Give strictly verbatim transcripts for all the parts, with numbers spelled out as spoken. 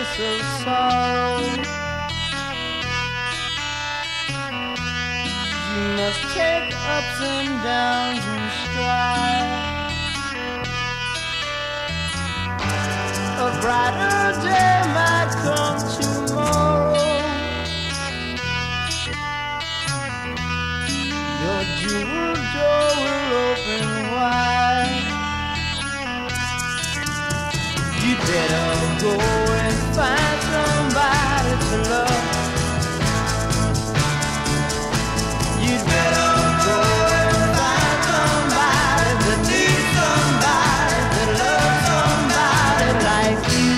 source of sorrow. You must take ups and downs in stride. A brighter day might come tomorrow. Your jeweled door will open wide. You better go and find somebody to love. You better go and find somebody that needs somebody that loves somebody like you.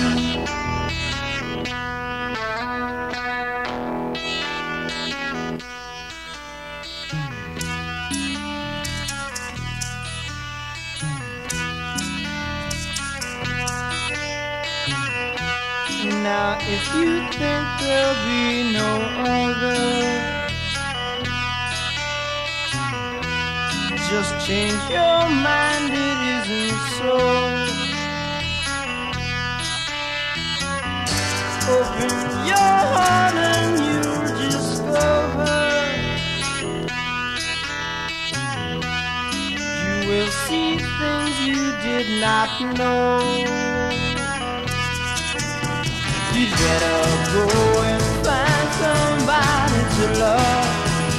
Now if you think there'll be no other, just change your mind, it isn't so. Open your heart and you'll discover you will see things you did not know. You'd better go and find somebody to love.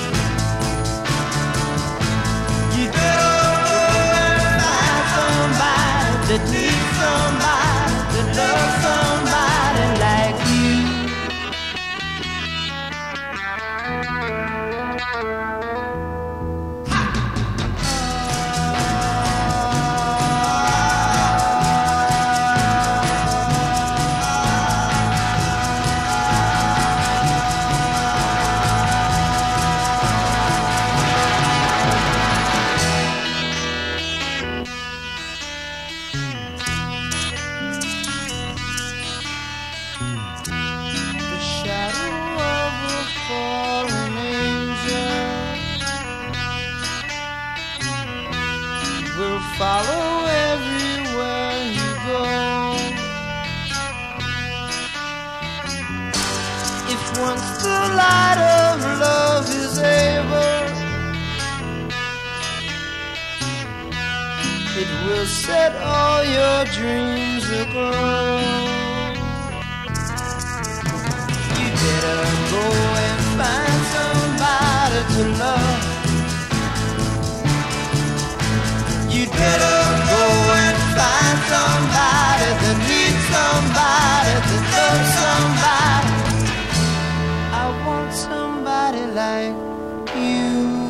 You'd better go and find somebody that needs somebody that loves somebody like you. Follow everywhere you go. If once the light of love is able, it will set all your dreams aglow. You better go and find somebody to love. You'd better go and find somebody that needs somebody that loves somebody. I want somebody like you.